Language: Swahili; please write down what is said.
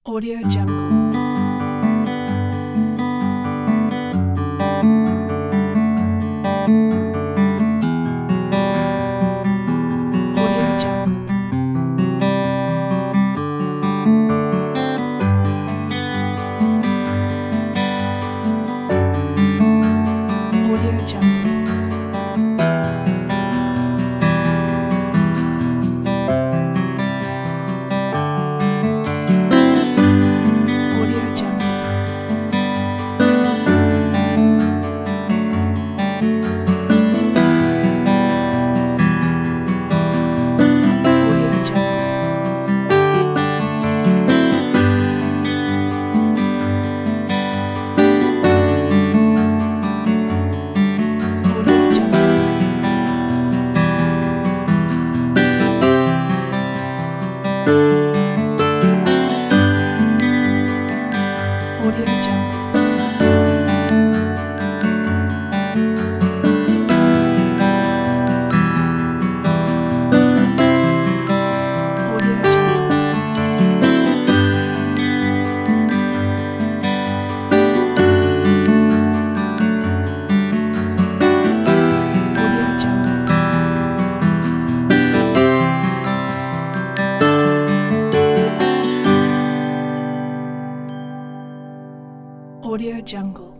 Audio Jungle. Audio Jungle. Audio Jungle. Audio Jungle. Audio Jungle. Audio Jungle. Audio Jungle. Audio Jungle. Audio Jungle. Audio Jungle.